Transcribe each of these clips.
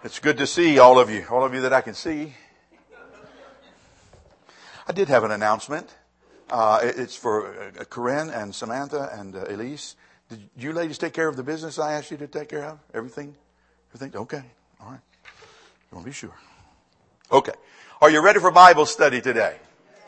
It's good to see all of you that I can see. I did have an announcement. It's for Corinne and Samantha and Elise. Did you ladies take care of the business I asked you to take care of? Everything? Okay. All right. You want to be sure. Okay. Are you ready for Bible study today?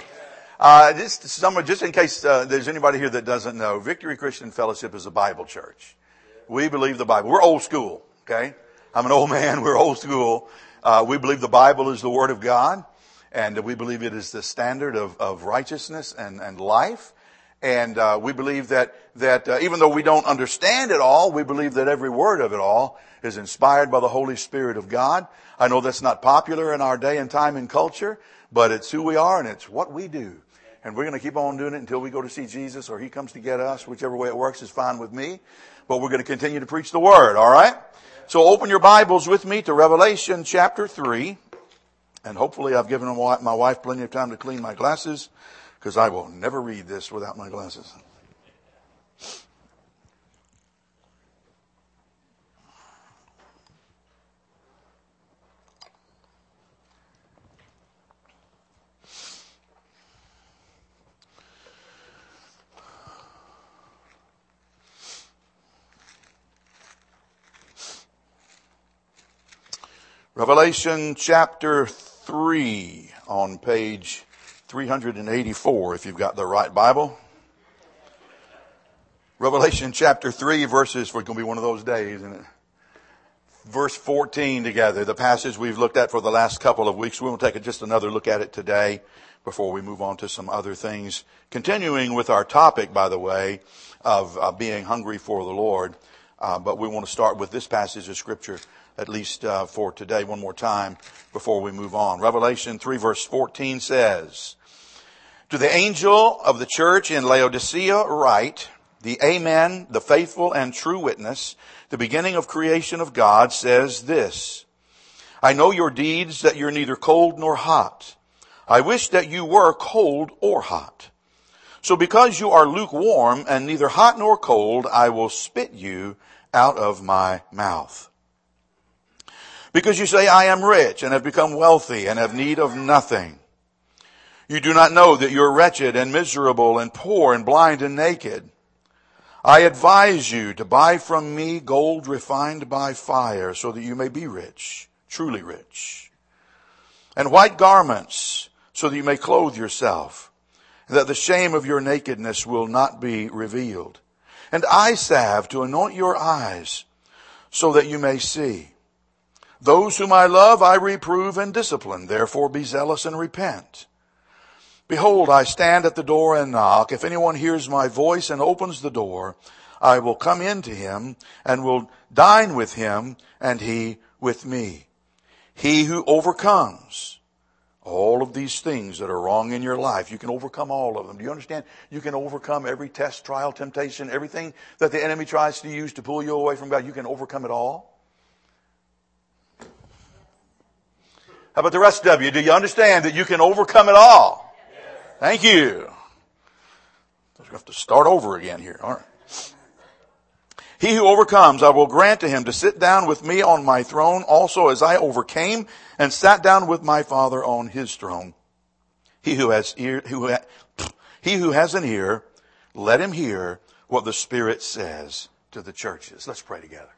Just in case there's anybody here that doesn't know, Victory Christian Fellowship is a Bible church. We believe the Bible. We're old school, okay? I'm an old man. We're old school. We believe the Bible is the Word of God, and we believe it is the standard of righteousness and life. And we believe that even though we don't understand it all, we believe that every word of it all is inspired by the Holy Spirit of God. I know that's not popular in our day and time and culture, but it's who we are and it's what we do. And we're going to keep on doing it until we go to see Jesus or He comes to get us. Whichever way it works is fine with me. But we're going to continue to preach the Word, all right? So open your Bibles with me to Revelation chapter 3. And hopefully I've given my wife plenty of time to clean my glasses, because I will never read this without my glasses. Revelation chapter 3 on page 384, if you've got the right Bible. Revelation chapter 3 verses, for it's going to be one of those days, isn't it? Verse 14 together, the passage we've looked at for the last couple of weeks. We'll take just another look at it today before we move on to some other things. Continuing with our topic, by the way, of being hungry for the Lord. But we want to start with this passage of Scripture, at least for today, one more time before we move on. Revelation 3 verse 14 says, "To the angel of the church in Laodicea write, the Amen, the faithful and true witness, the beginning of creation of God, says this, I know your deeds, that you're neither cold nor hot. I wish that you were cold or hot. So because you are lukewarm and neither hot nor cold, I will spit you out of my mouth. Because you say, I am rich and have become wealthy and have need of nothing. You do not know that you're wretched and miserable and poor and blind and naked. I advise you to buy from me gold refined by fire, so that you may be rich, truly rich, and white garments, so that you may clothe yourself, and that the shame of your nakedness will not be revealed, and eye salve to anoint your eyes, so that you may see. Those whom I love I reprove and discipline. Therefore be zealous and repent. Behold, I stand at the door and knock. If anyone hears my voice and opens the door, I will come in to him and will dine with him and he with me. He who overcomes all of these things that are wrong in your life, you can overcome all of them. Do you understand? You can overcome every test, trial, temptation, everything that the enemy tries to use to pull you away from God. You can overcome it all. How about the rest of you? Do you understand that you can overcome it all? Yes. Thank you. We have to start over again here. All right. He who overcomes, I will grant to him to sit down with me on my throne, also as I overcame and sat down with my Father on his throne. He who has an ear, let him hear what the Spirit says to the churches. Let's pray together.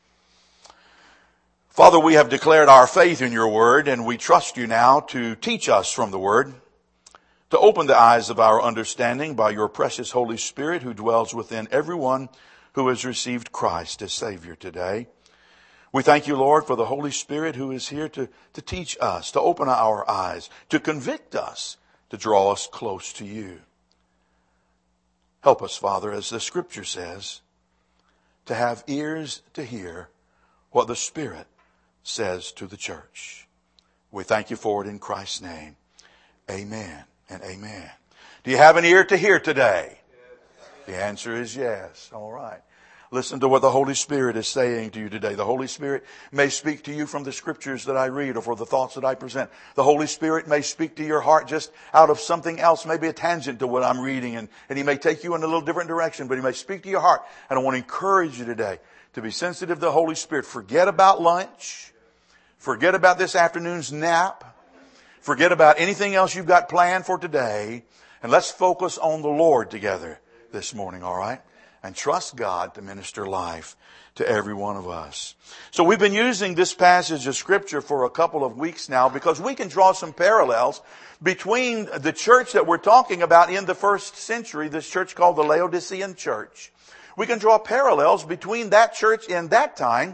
Father, we have declared our faith in your word, and we trust you now to teach us from the word, to open the eyes of our understanding by your precious Holy Spirit who dwells within everyone who has received Christ as Savior today. We thank you, Lord, for the Holy Spirit who is here to teach us, to open our eyes, to convict us, to draw us close to you. Help us, Father, as the Scripture says, to have ears to hear what the Spirit says to the church. We thank you for it in Christ's name. Amen and amen. Do you have an ear to hear today? Yes. The answer is yes. All right. Listen to what the Holy Spirit is saying to you today. The Holy Spirit may speak to you from the scriptures that I read or for the thoughts that I present. The Holy Spirit may speak to your heart just out of something else, maybe a tangent to what I'm reading, and He may take you in a little different direction, but He may speak to your heart. And I want to encourage you today to be sensitive to the Holy Spirit. Forget about lunch. Forget about this afternoon's nap. Forget about anything else you've got planned for today. And let's focus on the Lord together this morning, all right? And trust God to minister life to every one of us. So we've been using this passage of Scripture for a couple of weeks now because we can draw some parallels between the church that we're talking about in the first century, this church called the Laodicean church. We can draw parallels between that church in that time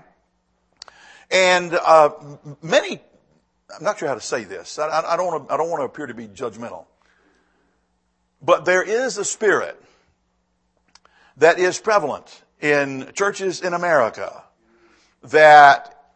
and many. I'm not sure how to say this. I don't want to appear to be judgmental, but there is a spirit that is prevalent in churches in America that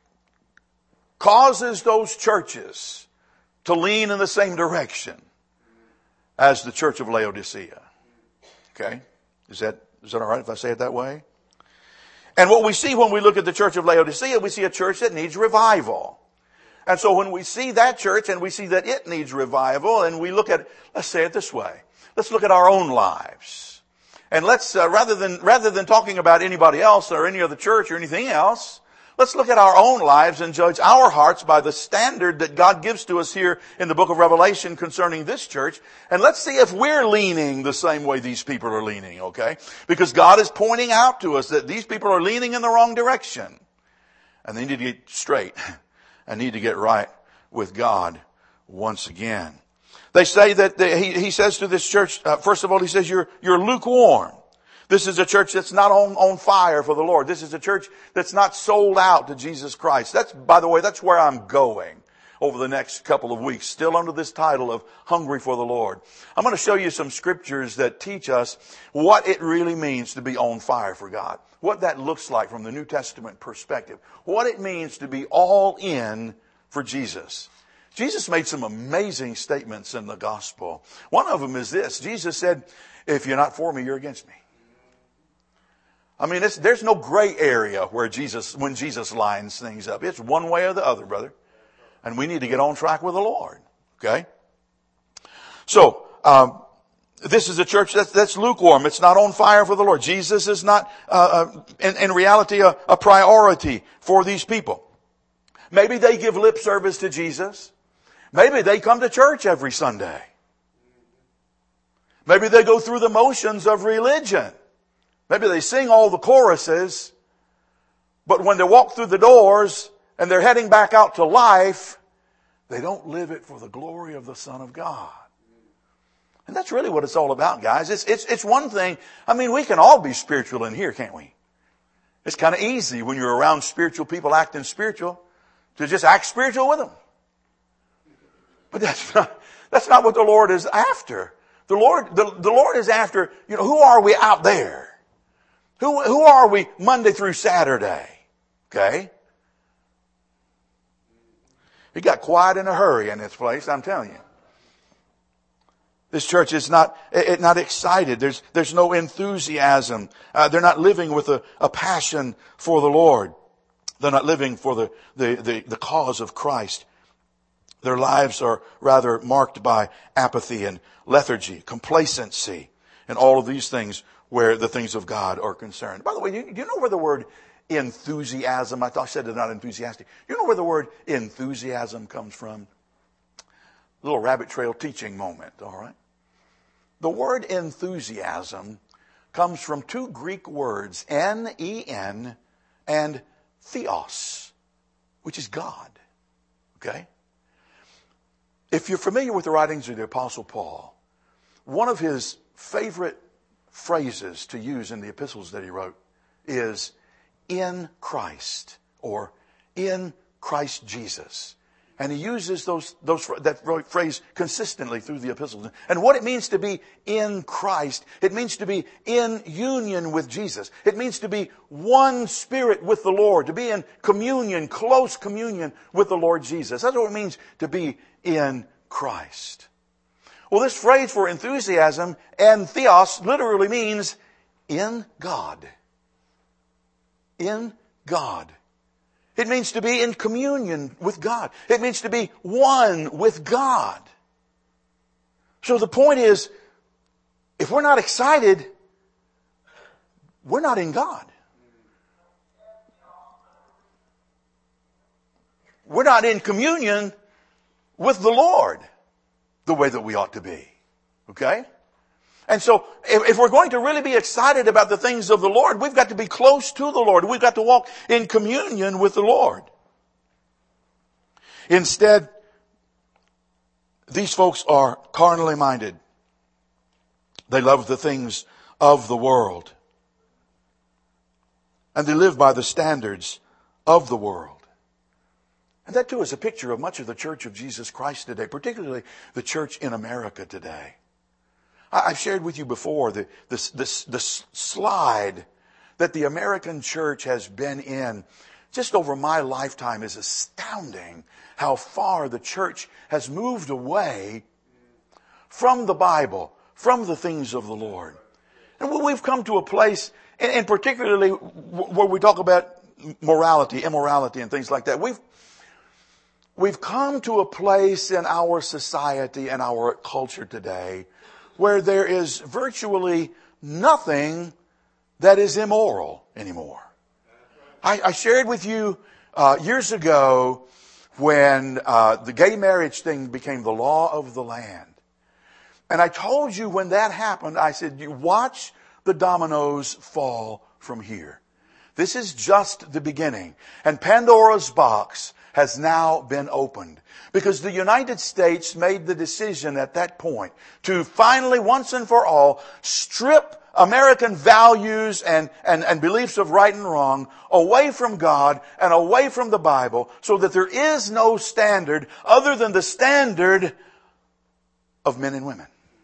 causes those churches to lean in the same direction as the church of Laodicea. Okay? Is that all right if I say it that way? And what we see when we look at the church of Laodicea, we see a church that needs revival. And so when we see that church and we see that it needs revival, and we look at, let's say it this way, let's look at our own lives. And let's, rather than talking about anybody else or any other church or anything else, let's look at our own lives and judge our hearts by the standard that God gives to us here in the book of Revelation concerning this church. And let's see if we're leaning the same way these people are leaning, okay? Because God is pointing out to us that these people are leaning in the wrong direction. And they need to get straight and need to get right with God once again. They say that he says to this church, first of all, he says, you're lukewarm. This is a church that's not on fire for the Lord. This is a church that's not sold out to Jesus Christ. By the way, that's where I'm going over the next couple of weeks, still under this title of Hungry for the Lord. I'm going to show you some scriptures that teach us what it really means to be on fire for God. What that looks like from the New Testament perspective. What it means to be all in for Jesus. Jesus made some amazing statements in the gospel. One of them is this. Jesus said, if you're not for me, you're against me. I mean, there's no gray area when Jesus lines things up. It's one way or the other, brother. And we need to get on track with the Lord. Okay? So, this is a church that's lukewarm. It's not on fire for the Lord. Jesus is not, in reality, a priority for these people. Maybe they give lip service to Jesus. Maybe they come to church every Sunday. Maybe they go through the motions of religion. Maybe they sing all the choruses. But when they walk through the doors and they're heading back out to life, they don't live it for the glory of the Son of God. And that's really what it's all about, guys. It's one thing. I mean, we can all be spiritual in here, can't we? It's kind of easy when you're around spiritual people acting spiritual to just act spiritual with them. But that's not what the Lord is after. The Lord is after, who are we out there? Who are we Monday through Saturday? Okay? It got quiet in a hurry in this place, I'm telling you. This church is not excited. There's no enthusiasm. They're not living with a passion for the Lord. They're not living for the cause of Christ. Their lives are rather marked by apathy and lethargy, complacency, and all of these things where the things of God are concerned. By the way, do you know where the word enthusiasm, I said it's not enthusiastic. You know where the word enthusiasm comes from? A little rabbit trail teaching moment, all right? The word enthusiasm comes from two Greek words, N-E-N and theos, which is God. Okay? If you're familiar with the writings of the Apostle Paul, one of his favorite phrases to use in the epistles that he wrote is in Christ or in Christ Jesus. And he uses that phrase consistently through the epistles. And what it means to be in Christ, it means to be in union with Jesus. It means to be one spirit with the Lord, to be in communion, close communion with the Lord Jesus. That's what it means to be in Christ. Well, this phrase for enthusiasm, and theos, literally means in God. In God. It means to be in communion with God. It means to be one with God. So the point is, if we're not excited, we're not in God. we're not in communion with the Lord the way that we ought to be. Okay? And so, if we're going to really be excited about the things of the Lord, we've got to be close to the Lord. We've got to walk in communion with the Lord. Instead, these folks are carnally minded. They love the things of the world. And they live by the standards of the world. And that too is a picture of much of the Church of Jesus Christ today, particularly the church in America today. I've shared with you before the slide that the American church has been in just over my lifetime is astounding. How far the church has moved away from the Bible, from the things of the Lord. And we've come to a place, and particularly where we talk about morality, immorality, and things like that. We've come to a place in our society and our culture today where there is virtually nothing that is immoral anymore. I shared with you years ago when the gay marriage thing became the law of the land. And I told you when that happened, I said, you watch the dominoes fall from here. This is just the beginning. And Pandora's box has now been opened. Because the United States made the decision at that point to finally, once and for all, strip American values and beliefs of right and wrong away from God and away from the Bible, so that there is no standard other than the standard of men and women.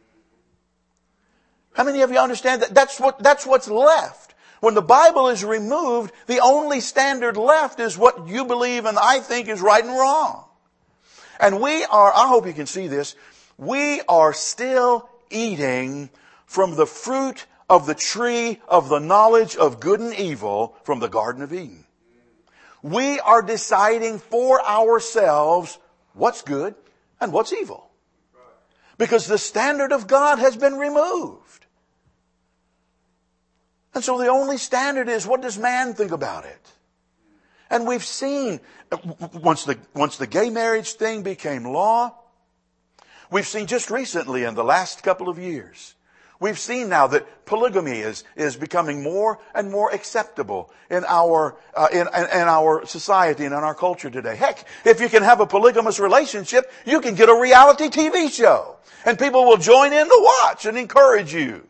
How many of you understand that? That's what's left. When the Bible is removed, the only standard left is what you believe and I think is right and wrong. And I hope you can see this, we are still eating from the fruit of the tree of the knowledge of good and evil from the Garden of Eden. We are deciding for ourselves what's good and what's evil. Because the standard of God has been removed. And so the only standard is, what does man think about it? And we've seen, once the gay marriage thing became law, we've seen just recently in the last couple of years, we've seen now that polygamy is becoming more and more acceptable in our society and in our culture today. Heck, if you can have a polygamous relationship, you can get a reality TV show. And people will join in to watch and encourage you.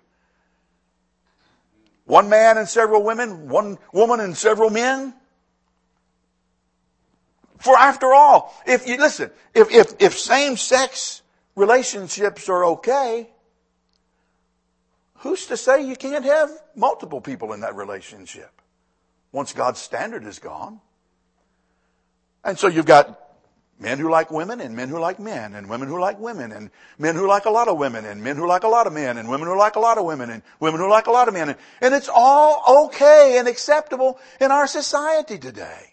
One man and several women, one woman and several men. For after all, if same-sex relationships are okay, who's to say you can't have multiple people in that relationship once God's standard is gone? And so you've got men who like women and men who like men, and women who like women, and men who like a lot of women, and men who like a lot of men, and women who like a lot of women, and women who like a lot of men. And it's all okay and acceptable in our society today.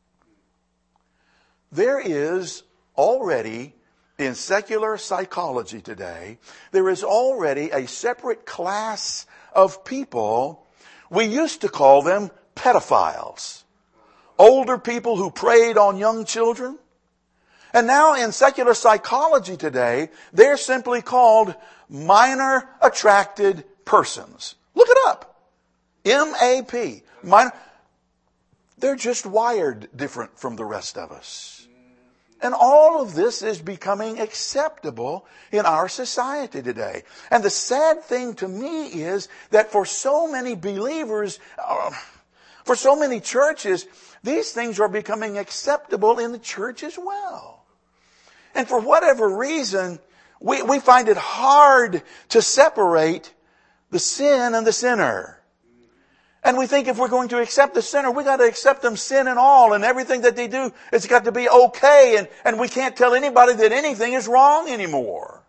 There is already, in secular psychology today, there is already a separate class of people. We used to call them pedophiles. Older people who preyed on young children. And now in secular psychology today, they're simply called minor attracted persons. Look it up. MAP. Minor. They're just wired different from the rest of us. And all of this is becoming acceptable in our society today. And the sad thing to me is that for so many believers, for so many churches, these things are becoming acceptable in the church as well. And for whatever reason, we find it hard to separate the sin and the sinner. And we think if we're going to accept the sinner, we got to accept them sin and all, and everything that they do, it's got to be okay, and we can't tell anybody that anything is wrong anymore.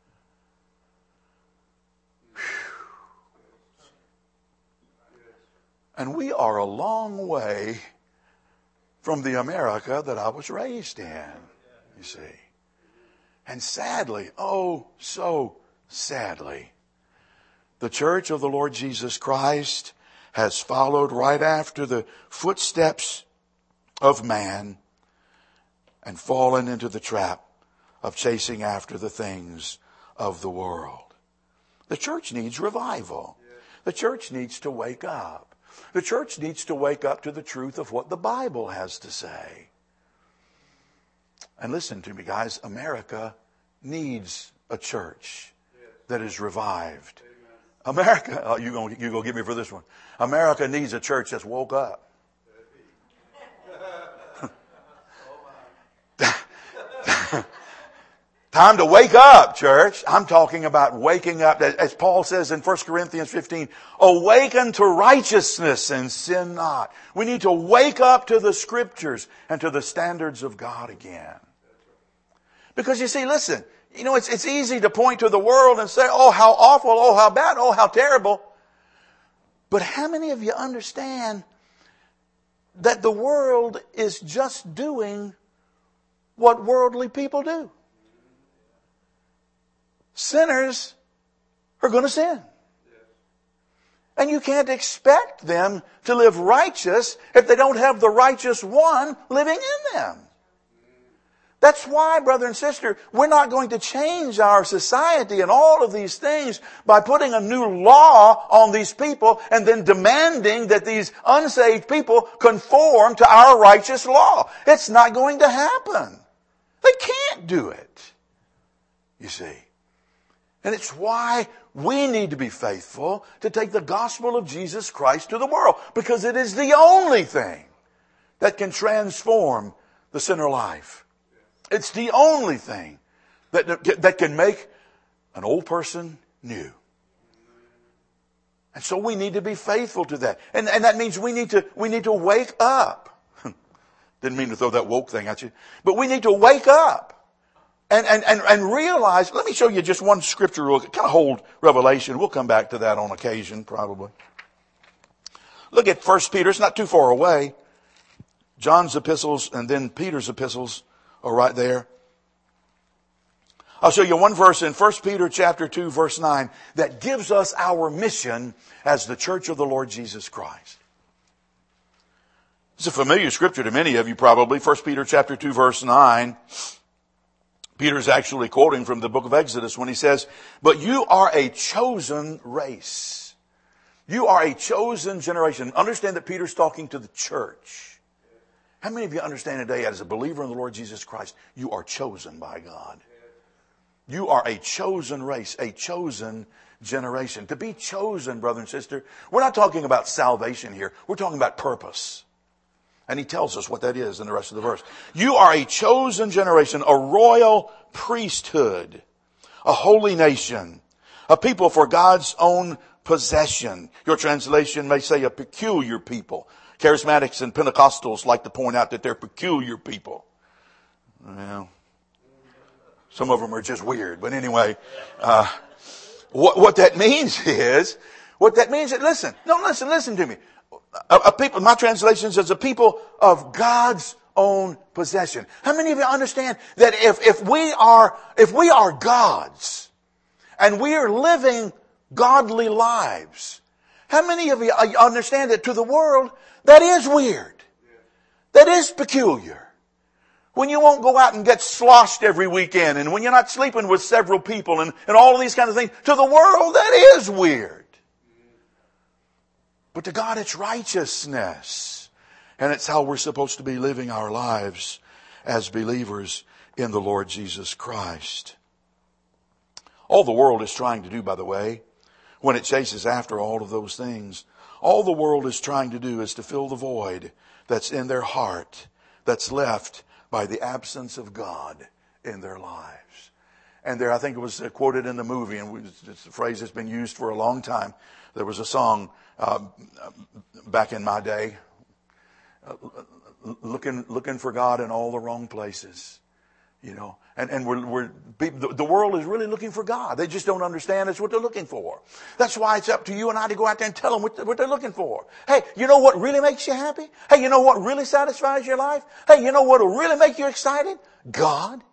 And we are a long way from the America that I was raised in, you see. And sadly, oh so sadly, the Church of the Lord Jesus Christ has followed right after the footsteps of man and fallen into the trap of chasing after the things of the world. The church needs revival. The church needs to wake up. The church needs to wake up to the truth of what the Bible has to say. And listen to me, guys. America needs a church that is revived. America, oh, you gonna get me for this one. America needs a church that's woke up. Time to wake up, church. I'm talking about waking up. As Paul says in 1 Corinthians 15, awaken to righteousness and sin not. We need to wake up to the Scriptures and to the standards of God again. Because you see, listen, it's easy to point to the world and say, oh, how awful, oh, how bad, oh, how terrible. But how many of you understand that the world is just doing what worldly people do? Sinners are going to sin. And you can't expect them to live righteous if they don't have the righteous one living in them. That's why, brother and sister, we're not going to change our society and all of these things by putting a new law on these people and then demanding that these unsaved people conform to our righteous law. It's not going to happen. They can't do it, you see. And it's why we need to be faithful to take the gospel of Jesus Christ to the world, because it is the only thing that can transform the sinner life. It's the only thing that can make an old person new. And so we need to be faithful to that. And that means we need to wake up. Didn't mean to throw that woke thing at you. But we need to wake up. And realize, let me show you just one scripture real quick. Kind of hold Revelation. We'll come back to that on occasion, probably. Look at 1 Peter. It's not too far away. John's epistles and then Peter's epistles are right there. I'll show you one verse in 1 Peter chapter 2, verse 9, that gives us our mission as the church of the Lord Jesus Christ. It's a familiar scripture to many of you probably. 1 Peter chapter 2, verse 9. Peter's actually quoting from the book of Exodus when he says, but you are a chosen race. You are a chosen generation. Understand that Peter's talking to the church. How many of you understand today, as a believer in the Lord Jesus Christ, you are chosen by God? You are a chosen race, a chosen generation. To be chosen, brother and sister, we're not talking about salvation here. We're talking about purpose. And he tells us what that is in the rest of the verse. You are a chosen generation, a royal priesthood, a holy nation, a people for God's own possession. Your translation may say a peculiar people. Charismatics and Pentecostals like to point out that they're peculiar people. Well, some of them are just weird. But anyway, what that means is, listen to me. A people, my translation says a people of God's own possession. How many of you understand that if we are God's and we are living godly lives, how many of you understand that to the world that is weird? That is peculiar. When you won't go out and get sloshed every weekend, and when you're not sleeping with several people and all of these kind of things, to the world that is weird. But to God, it's righteousness. And it's how we're supposed to be living our lives as believers in the Lord Jesus Christ. All the world is trying to do, by the way, when it chases after all of those things, all the world is trying to do is to fill the void that's in their heart, that's left by the absence of God in their lives. And there, I think it was quoted in the movie, and it's a phrase that's been used for a long time. There was a song back in my day, looking for God in all the wrong places, you know. And the world is really looking for God. They just don't understand it's what they're looking for. That's why it's up to you and I to go out there and tell them what they're looking for. Hey, you know what really makes you happy? Hey, you know what really satisfies your life? Hey, you know what will really make you excited? God.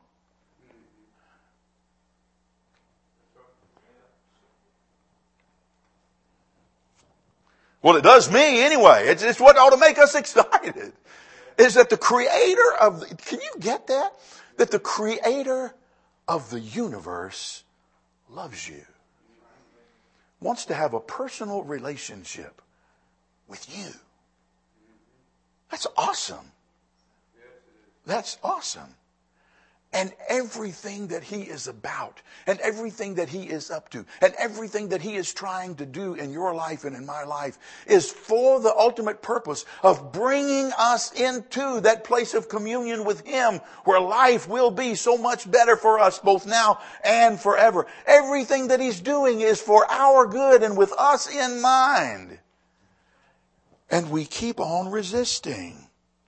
Well, it does me anyway. It's what ought to make us excited. is that the creator of, can you get that? That the creator of the universe loves you. Wants to have a personal relationship with you. That's awesome. That's awesome. And everything that He is about, and everything that He is up to, and everything that He is trying to do in your life and in my life is for the ultimate purpose of bringing us into that place of communion with Him where life will be so much better for us both now and forever. Everything that He's doing is for our good and with us in mind. And we keep on resisting.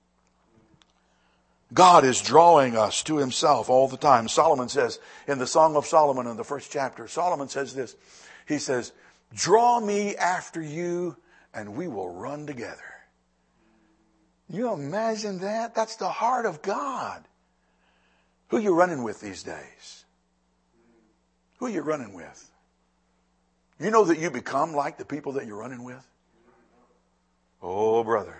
God is drawing us to Himself all the time. Solomon says in the Song of Solomon in the first chapter, Solomon says this. He says, draw me after you and we will run together. You imagine that? That's the heart of God. Who are you running with these days? Who are you running with? You know that you become like the people that you're running with? Oh, brother.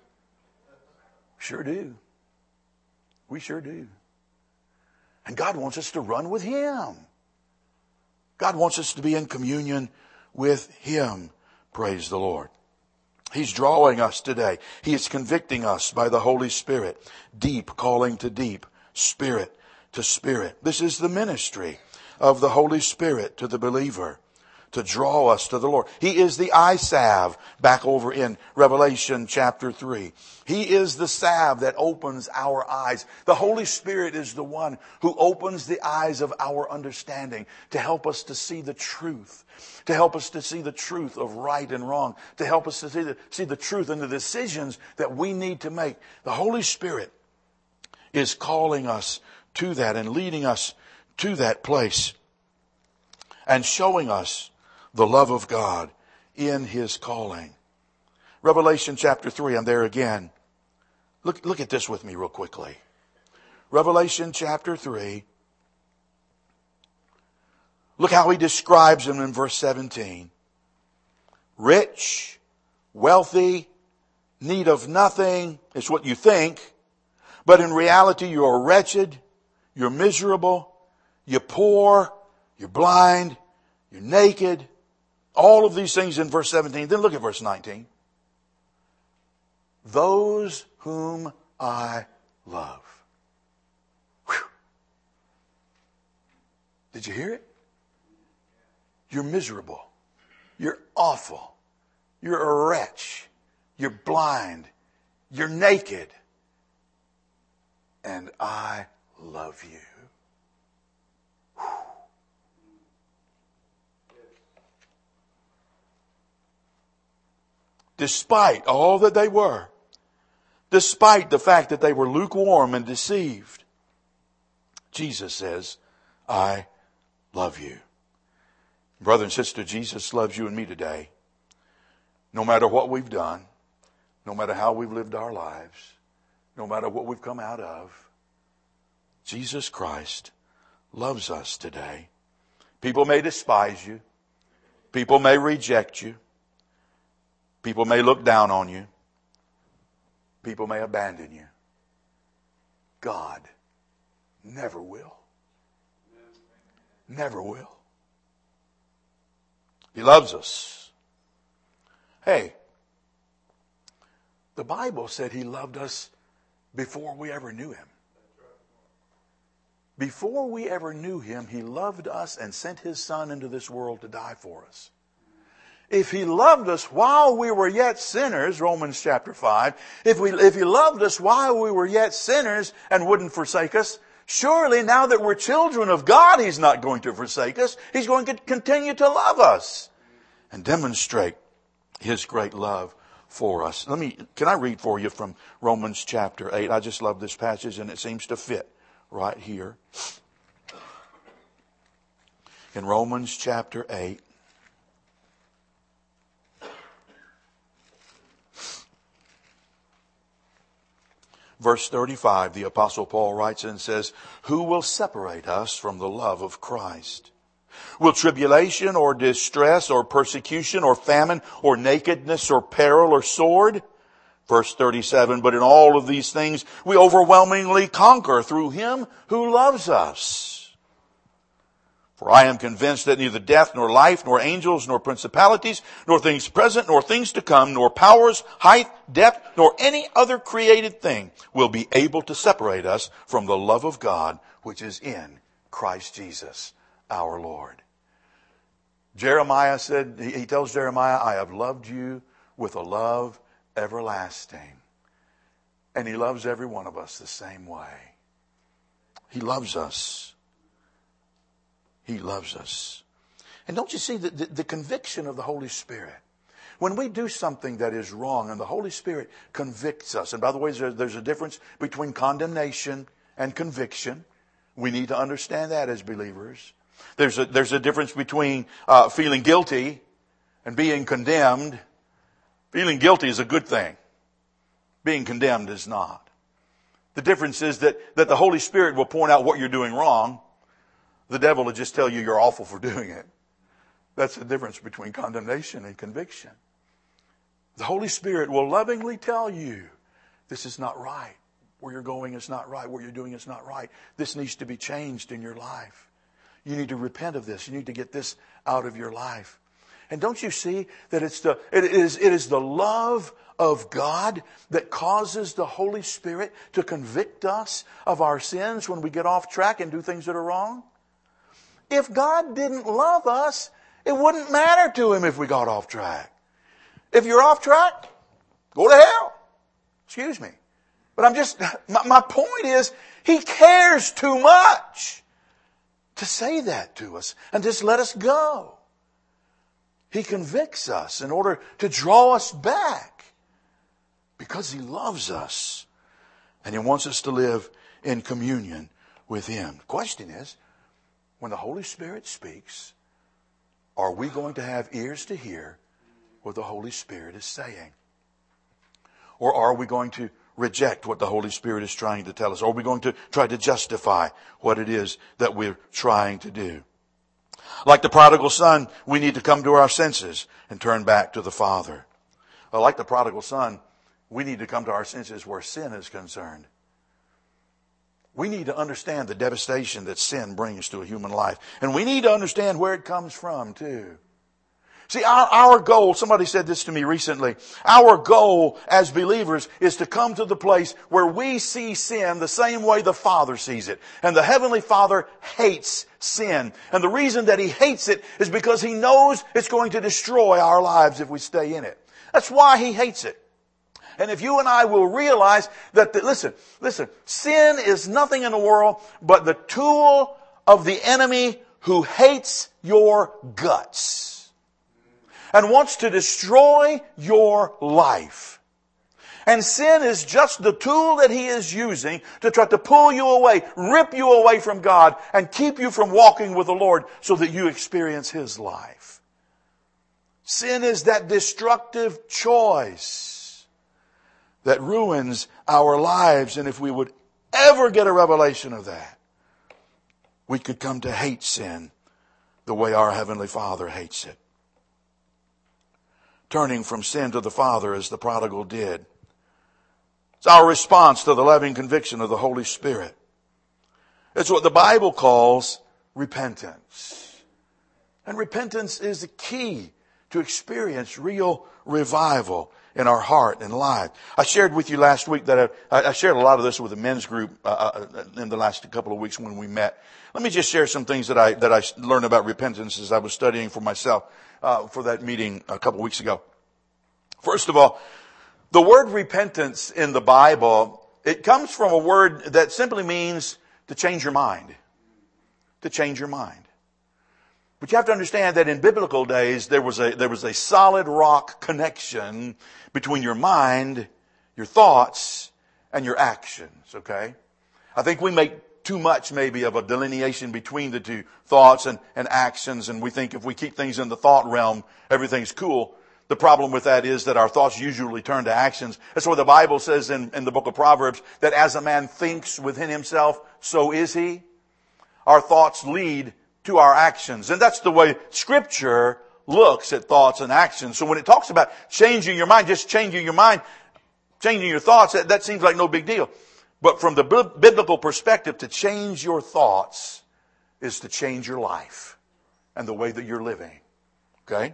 Sure do. We sure do. And God wants us to run with Him. God wants us to be in communion with Him. Praise the Lord. He's drawing us today. He is convicting us by the Holy Spirit. Deep calling to deep. Spirit to spirit. This is the ministry of the Holy Spirit to the believer, to draw us to the Lord. He is the eye salve back over in Revelation chapter 3. He is the salve that opens our eyes. The Holy Spirit is the one who opens the eyes of our understanding to help us to see the truth, to help us to see the truth of right and wrong, to help us to see the truth and the decisions that we need to make. The Holy Spirit is calling us to that and leading us to that place and showing us the love of God in His calling. Revelation chapter 3, I'm there again. Look at this with me real quickly. Revelation chapter 3. Look how he describes him in verse 17. Rich, wealthy, need of nothing is what you think. But in reality, you are wretched, you're miserable, you're poor, you're blind, you're naked. All of these things in verse 17. Then look at verse 19. Those whom I love. Whew. Did you hear it? You're miserable. You're awful. You're a wretch. You're blind. You're naked. And I love you. Whew. Despite all that they were, despite the fact that they were lukewarm and deceived, Jesus says, I love you. Brother and sister, Jesus loves you and me today. No matter what we've done, no matter how we've lived our lives, no matter what we've come out of, Jesus Christ loves us today. People may despise you. People may reject you. People may look down on you. People may abandon you. God never will. Never will. He loves us. Hey, the Bible said He loved us before we ever knew Him. Before we ever knew Him, He loved us and sent His Son into this world to die for us. If He loved us while we were yet sinners, Romans chapter 5, if He loved us while we were yet sinners and wouldn't forsake us, surely now that we're children of God, He's not going to forsake us. He's going to continue to love us and demonstrate His great love for us. Can I read for you from Romans chapter 8? I just love this passage and it seems to fit right here. In Romans chapter 8, verse 35, the Apostle Paul writes and says, who will separate us from the love of Christ? Will tribulation or distress or persecution or famine or nakedness or peril or sword? Verse 37, but in all of these things we overwhelmingly conquer through Him who loves us. For I am convinced that neither death, nor life, nor angels, nor principalities, nor things present, nor things to come, nor powers, height, depth, nor any other created thing will be able to separate us from the love of God, which is in Christ Jesus, our Lord. Jeremiah said, he tells Jeremiah, I have loved you with a love everlasting. And He loves every one of us the same way. He loves us. He loves us. And don't you see the conviction of the Holy Spirit? When we do something that is wrong and the Holy Spirit convicts us, and by the way, there's a difference between condemnation and conviction. We need to understand that as believers. There's a difference between feeling guilty and being condemned. Feeling guilty is a good thing. Being condemned is not. The difference is that the Holy Spirit will point out what you're doing wrong. The devil will just tell you you're awful for doing it. That's the difference between condemnation and conviction. The Holy Spirit will lovingly tell you, this is not right. Where you're going is not right. What you're doing is not right. This needs to be changed in your life. You need to repent of this. You need to get this out of your life. And don't you see that it is the love of God that causes the Holy Spirit to convict us of our sins when we get off track and do things that are wrong? If God didn't love us, it wouldn't matter to Him if we got off track. If you're off track, go to hell. Excuse me. But my point is, He cares too much to say that to us and just let us go. He convicts us in order to draw us back because He loves us and He wants us to live in communion with Him. The question is, when the Holy Spirit speaks, are we going to have ears to hear what the Holy Spirit is saying? Or are we going to reject what the Holy Spirit is trying to tell us? Or are we going to try to justify what it is that we're trying to do? Like the prodigal son, we need to come to our senses and turn back to the Father. Like the prodigal son, we need to come to our senses where sin is concerned. We need to understand the devastation that sin brings to a human life. And we need to understand where it comes from, too. See, our goal, somebody said this to me recently, our goal as believers is to come to the place where we see sin the same way the Father sees it. And the Heavenly Father hates sin. And the reason that He hates it is because He knows it's going to destroy our lives if we stay in it. That's why He hates it. And if you and I will realize that, listen, sin is nothing in the world but the tool of the enemy who hates your guts and wants to destroy your life. And sin is just the tool that he is using to try to pull you away, rip you away from God, and keep you from walking with the Lord so that you experience His life. Sin is that destructive choice that ruins our lives. And if we would ever get a revelation of that, we could come to hate sin the way our Heavenly Father hates it. Turning from sin to the Father as the prodigal did. It's our response to the loving conviction of the Holy Spirit. It's what the Bible calls repentance. And repentance is the key to experience real revival in our heart and life. I shared with you last week that I shared a lot of this with the men's group in the last couple of weeks when we met. Let me just share some things that I learned about repentance as I was studying for myself for that meeting a couple of weeks ago. First of all, the word repentance in the Bible, it comes from a word that simply means to change your mind. To change your mind. But you have to understand that in biblical days, there was a solid rock connection between your mind, your thoughts, and your actions, okay? I think we make too much maybe of a delineation between the two, thoughts and actions, and we think if we keep things in the thought realm, everything's cool. The problem with that is that our thoughts usually turn to actions. That's what the Bible says in the book of Proverbs, that as a man thinks within himself, so is he. Our thoughts lead to our actions. And that's the way Scripture looks at thoughts and actions. So when it talks about changing your mind, just changing your mind, Changing your thoughts, that seems like no big deal. But from the biblical perspective, to change your thoughts is to change your life and the way that you're living. Okay?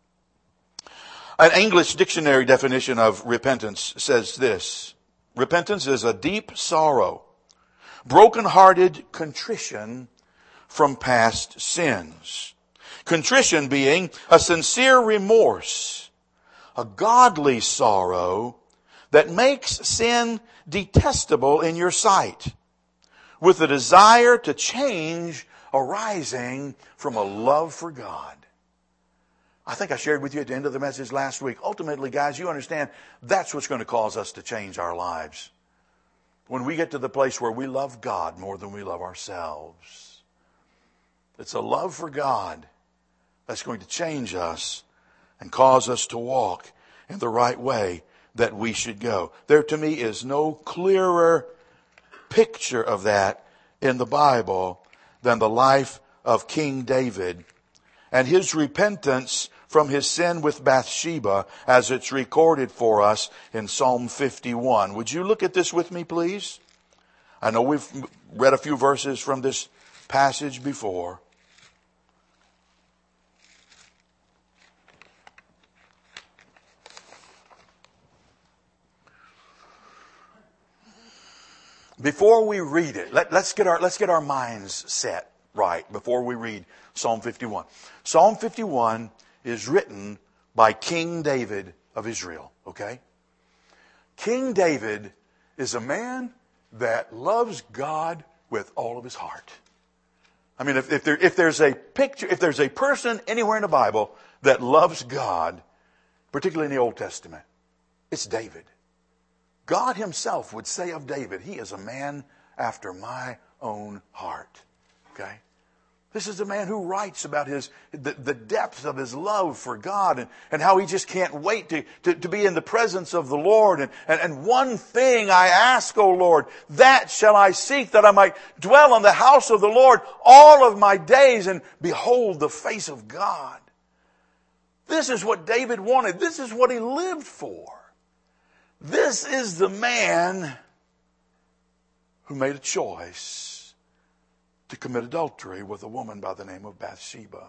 An English dictionary definition of repentance says this: repentance is a deep sorrow, broken-hearted contrition from past sins. Contrition being a sincere remorse, a godly sorrow that makes sin detestable in your sight, with a desire to change arising from a love for God. I think I shared with you at the end of the message last week. Ultimately, guys, you understand that's what's going to cause us to change our lives. When we get to the place where we love God more than we love ourselves. It's a love for God that's going to change us and cause us to walk in the right way that we should go. There, to me, is no clearer picture of that in the Bible than the life of King David and his repentance from his sin with Bathsheba, as it's recorded for us in Psalm 51. Would you look at this with me, please? I know we've read a few verses from this passage before. Before we read it, let's get our minds set right before we read Psalm 51. Psalm 51 is written by King David of Israel, okay? King David is a man that loves God with all of his heart. I mean, if there's a picture, if there's a person anywhere in the Bible that loves God, particularly in the Old Testament, it's David. God himself would say of David, he is a man after my own heart. Okay? This is a man who writes about the depth of his love for God and how he just can't wait to be in the presence of the Lord. And one thing I ask, O Lord, that shall I seek, that I might dwell in the house of the Lord all of my days and behold the face of God. This is what David wanted. This is what he lived for. This is the man who made a choice to commit adultery with a woman by the name of Bathsheba.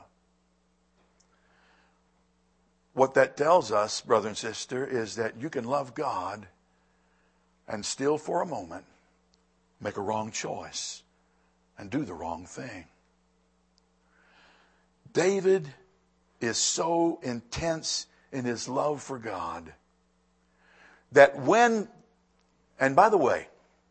What that tells us, brother and sister, is that you can love God and still for a moment make a wrong choice and do the wrong thing. David is so intense in his love for God that and by the way,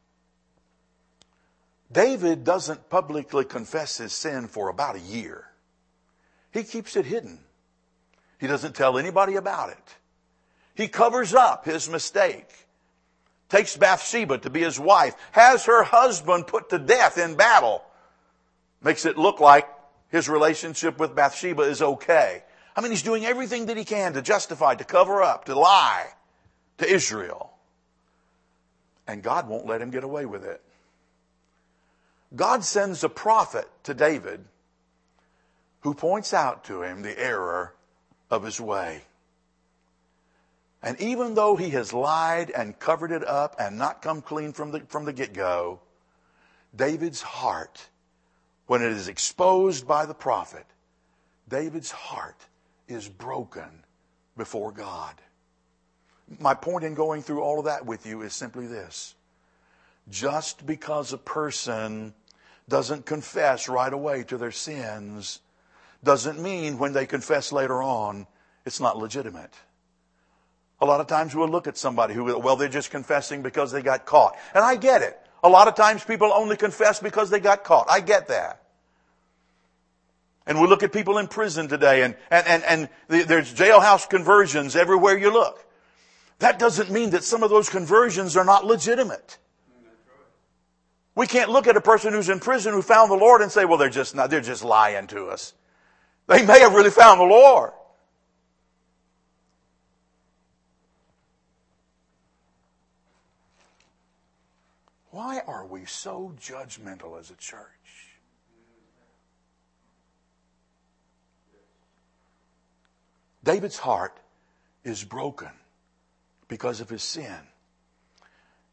David doesn't publicly confess his sin for about a year. He keeps it hidden. He doesn't tell anybody about it. He covers up his mistake. Takes Bathsheba to be his wife. Has her husband put to death in battle. Makes it look like his relationship with Bathsheba is okay. I mean, he's doing everything that he can to justify, to cover up, to lie to Israel. And God won't let him get away with it. God sends a prophet to David who points out to him the error of his way. And even though he has lied and covered it up and not come clean from the get-go, David's heart, when it is exposed by the prophet, David's heart is broken before God. My point in going through all of that with you is simply this. Just because a person doesn't confess right away to their sins doesn't mean when they confess later on, it's not legitimate. A lot of times we'll look at somebody who, well, they're just confessing because they got caught. And I get it. A lot of times people only confess because they got caught. I get that. And we look at people in prison today and there's jailhouse conversions everywhere you look. That doesn't mean that some of those conversions are not legitimate. We can't look at a person who's in prison who found the Lord and say, well, they're just lying to us. They may have really found the Lord. Why are we so judgmental as a church? David's heart is broken because of his sin.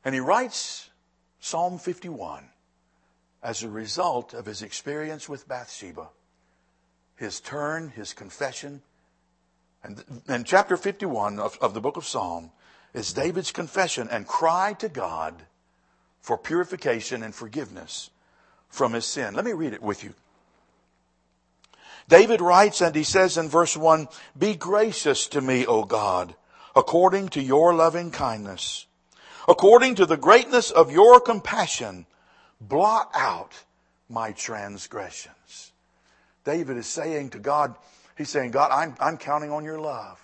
And he writes Psalm 51 as a result of his experience with Bathsheba, his turn, his confession. And chapter 51 of the book of Psalm is David's confession and cry to God for purification and forgiveness from his sin. Let me read it with you. David writes, and he says in verse 1, "Be gracious to me, O God, according to your loving kindness. According to the greatness of your compassion, blot out my transgressions." David is saying to God, he's saying, God, I'm counting on your love.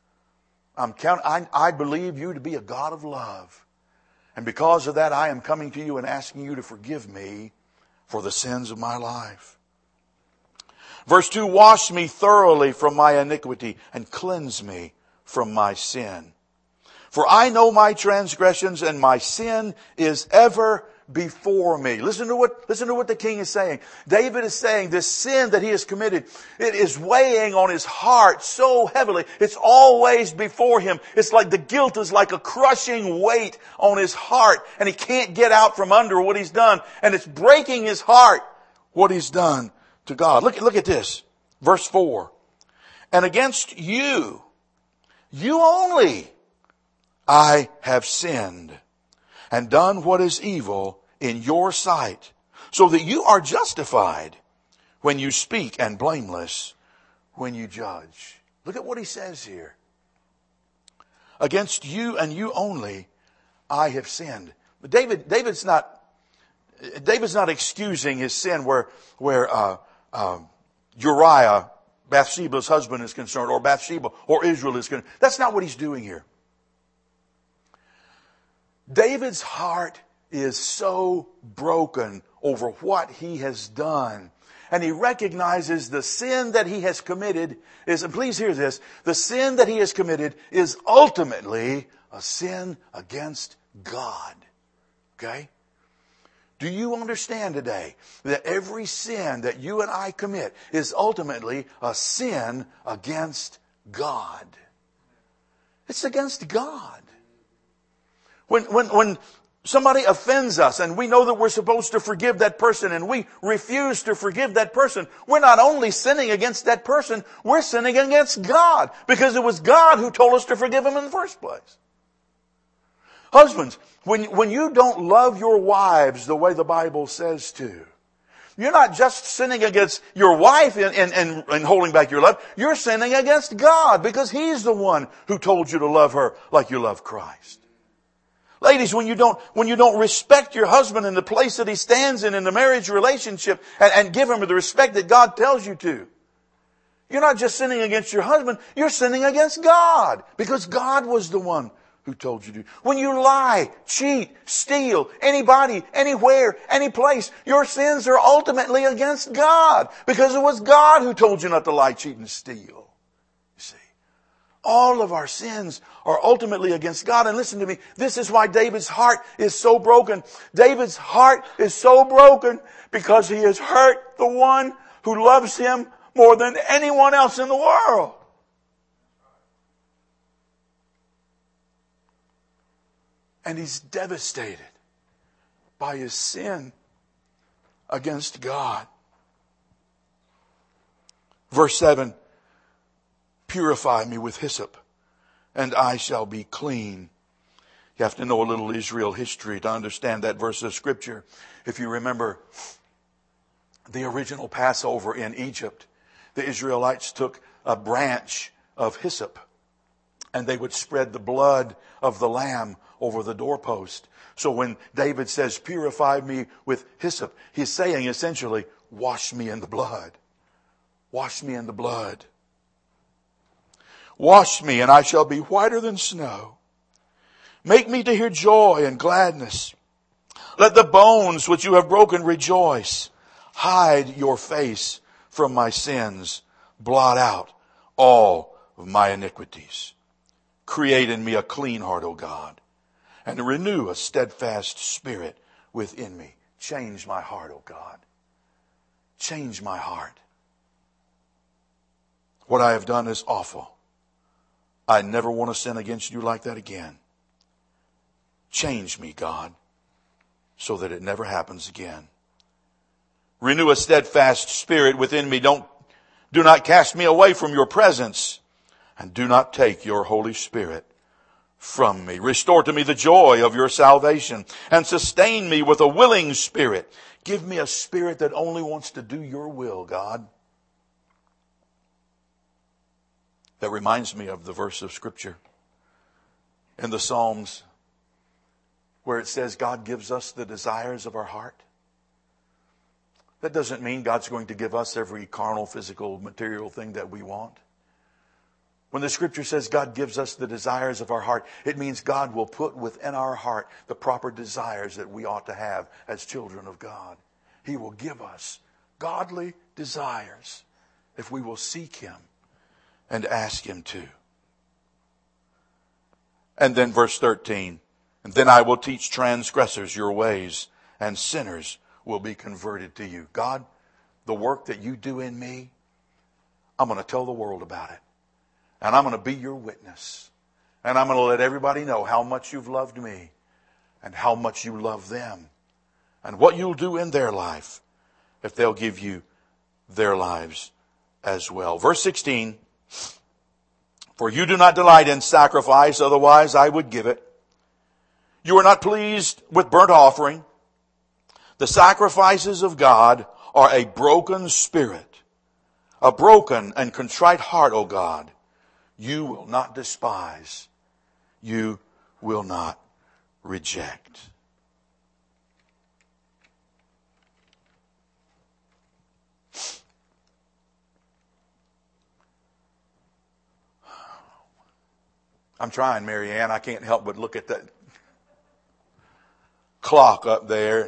I believe you to be a God of love. And because of that, I am coming to you and asking you to forgive me for the sins of my life. Verse 2, "Wash me thoroughly from my iniquity and cleanse me from my sin. For I know my transgressions and my sin is ever before me." Listen to what the king is saying. David is saying this sin that he has committed, it is weighing on his heart so heavily. It's always before him. It's like the guilt is like a crushing weight on his heart, and he can't get out from under what he's done. And it's breaking his heart what he's done to God. Look at this. Verse 4. "And against you, you only, I have sinned and done what is evil in your sight, so that you are justified when you speak and blameless when you judge." Look at what he says here. Against you and you only, I have sinned. But David's not excusing his sin where Uriah, Bathsheba's husband, is concerned, or Bathsheba or Israel is concerned. That's not what he's doing here. David's heart is so broken over what he has done. And he recognizes the sin that he has committed is, and please hear this, the sin that he has committed is ultimately a sin against God. Okay? Do you understand today that every sin that you and I commit is ultimately a sin against God? It's against God. When somebody offends us and we know that we're supposed to forgive that person and we refuse to forgive that person, we're not only sinning against that person, we're sinning against God, because it was God who told us to forgive him in the first place. Husbands, when you don't love your wives the way the Bible says to, you're not just sinning against your wife and holding back your love. You're sinning against God, because He's the one who told you to love her like you love Christ. Ladies, when you don't respect your husband in the place that he stands in the marriage relationship and give him the respect that God tells you to, you're not just sinning against your husband, you're sinning against God, because God was the one who told you to. When you lie, cheat, steal, anybody, anywhere, any place, your sins are ultimately against God, because it was God who told you not to lie, cheat, and steal. You see, all of our sins are ultimately against God. And listen to me, this is why David's heart is so broken. David's heart is so broken because he has hurt the one who loves him more than anyone else in the world. And he's devastated by his sin against God. Verse 7, "Purify me with hyssop, and I shall be clean." You have to know a little Israel history to understand that verse of Scripture. If you remember the original Passover in Egypt, the Israelites took a branch of hyssop, and they would spread the blood of the lamb over the doorpost. So when David says, "Purify me with hyssop," he's saying essentially, wash me in the blood. Wash me in the blood. "Wash me, and I shall be whiter than snow. Make me to hear joy and gladness. Let the bones which you have broken rejoice. Hide your face from my sins. Blot out all of my iniquities. Create in me a clean heart, O God, and renew a steadfast spirit within me." Change my heart, O God. Change my heart. What I have done is awful. I never want to sin against you like that again. Change me, God, so that it never happens again. Renew a steadfast spirit within me. Do not cast me away from your presence, and do not take your Holy Spirit from me. Restore to me the joy of your salvation, and sustain me with a willing spirit. Give me a spirit that only wants to do your will, God. That reminds me of the verse of Scripture in the Psalms where it says God gives us the desires of our heart. That doesn't mean God's going to give us every carnal, physical, material thing that we want. When the Scripture says God gives us the desires of our heart, it means God will put within our heart the proper desires that we ought to have as children of God. He will give us godly desires if we will seek Him and ask Him to. And then verse 13, and then I will teach transgressors your ways, and sinners will be converted to you. God, the work that you do in me, I'm going to tell the world about it. And I'm going to be your witness. And I'm going to let everybody know how much you've loved me and how much you love them. And what you'll do in their life if they'll give you their lives as well. Verse 16, for you do not delight in sacrifice, otherwise I would give it. You are not pleased with burnt offering. The sacrifices of God are a broken spirit, a broken and contrite heart, O God. You will not despise. You will not reject. I'm trying, Mary Ann. I can't help but look at that clock up there.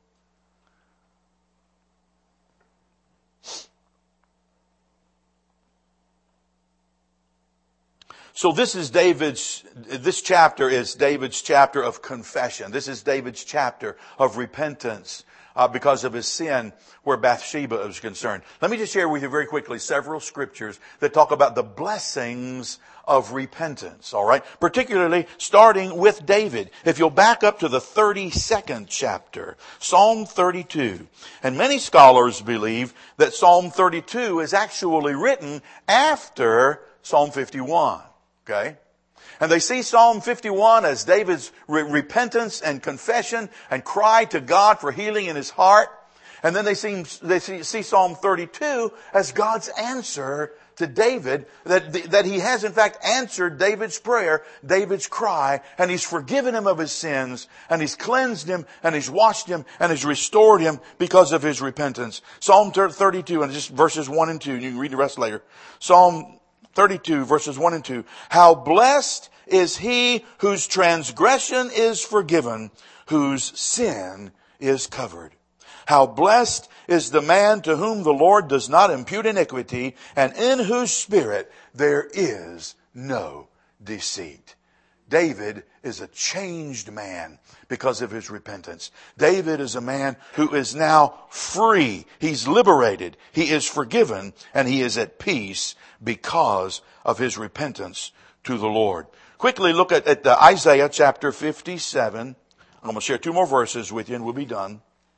So this chapter is David's chapter of confession. This is David's chapter of repentance because of his sin where Bathsheba is concerned. Let me just share with you very quickly several scriptures that talk about the blessings of repentance, all right? Particularly starting with David. If you'll back up to the 32nd chapter, Psalm 32. And many scholars believe that Psalm 32 is actually written after Psalm 51. Okay? And they see Psalm 51 as David's repentance and confession and cry to God for healing in his heart. And then they see Psalm 32 as God's answer to David, that he has in fact answered David's prayer, David's cry, and he's forgiven him of his sins, and he's cleansed him, and he's washed him, and he's restored him because of his repentance. Psalm 32, and just verses 1 and 2, you can read the rest later. Psalm 32 verses 1 and 2. How blessed is he whose transgression is forgiven, whose sin is covered. How blessed is the man to whom the Lord does not impute iniquity, and in whose spirit there is no deceit. David is a changed man because of his repentance. David is a man who is now free. He's liberated. He is forgiven, and he is at peace because of his repentance to the Lord. Quickly look at Isaiah chapter 57. I'm going to share two more verses with you and we'll be done.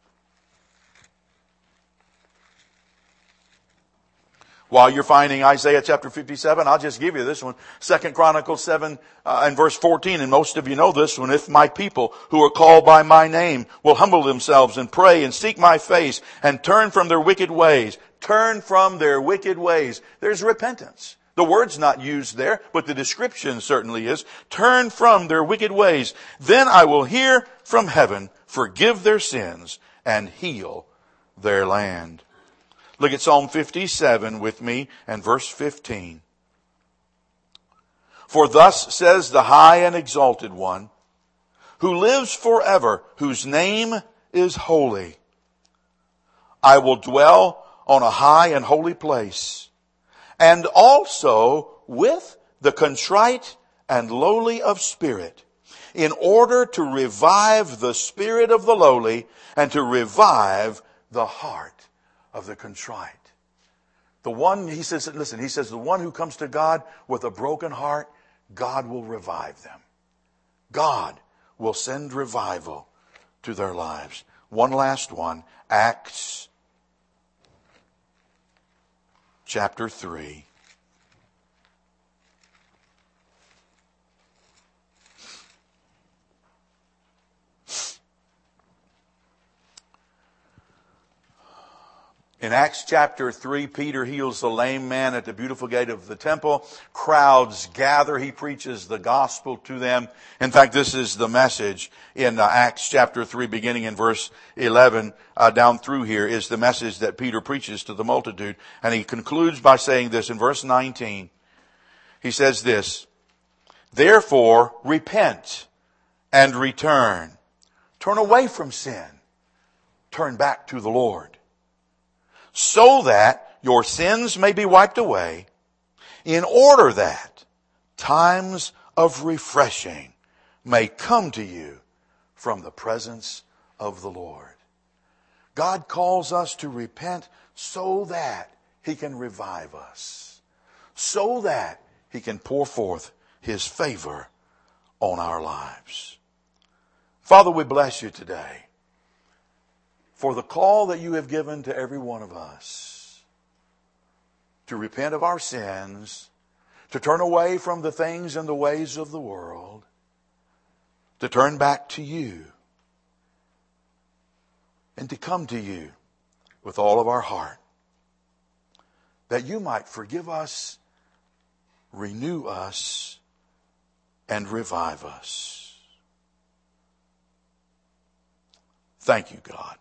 While you're finding Isaiah chapter 57, I'll just give you this one. 2 Chronicles 7 and verse 14. And most of you know this one. If my people who are called by my name will humble themselves and pray and seek my face and turn from their wicked ways. Turn from their wicked ways. There's repentance. The word's not used there, but the description certainly is. Turn from their wicked ways. Then I will hear from heaven, forgive their sins, and heal their land. Look at Psalm 57 with me and verse 15. For thus says the high and exalted one, who lives forever, whose name is holy. I will dwell on a high and holy place, and also with the contrite and lowly of spirit, in order to revive the spirit of the lowly and to revive the heart of the contrite. The one, he says, the one who comes to God with a broken heart, God will revive them. God will send revival to their lives. One last one, Acts chapter 3. In Acts chapter 3, Peter heals the lame man at the beautiful gate of the temple. Crowds gather. He preaches the gospel to them. In fact, this is the message in Acts chapter 3, beginning in verse 11, down through here, is the message that Peter preaches to the multitude. And he concludes by saying this in verse 19. He says this, "Therefore, repent and return. Turn away from sin. Turn back to the Lord, so that your sins may be wiped away, in order that times of refreshing may come to you from the presence of the Lord." God calls us to repent so that He can revive us, so that He can pour forth His favor on our lives. Father, we bless you today for the call that you have given to every one of us to repent of our sins, to turn away from the things and the ways of the world, to turn back to you, and to come to you with all of our heart, that you might forgive us, renew us, and revive us. Thank you, God.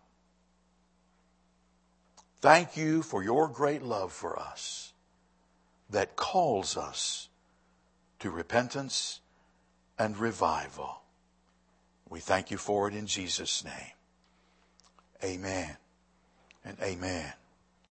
Thank you for your great love for us that calls us to repentance and revival. We thank you for it in Jesus' name. Amen and amen.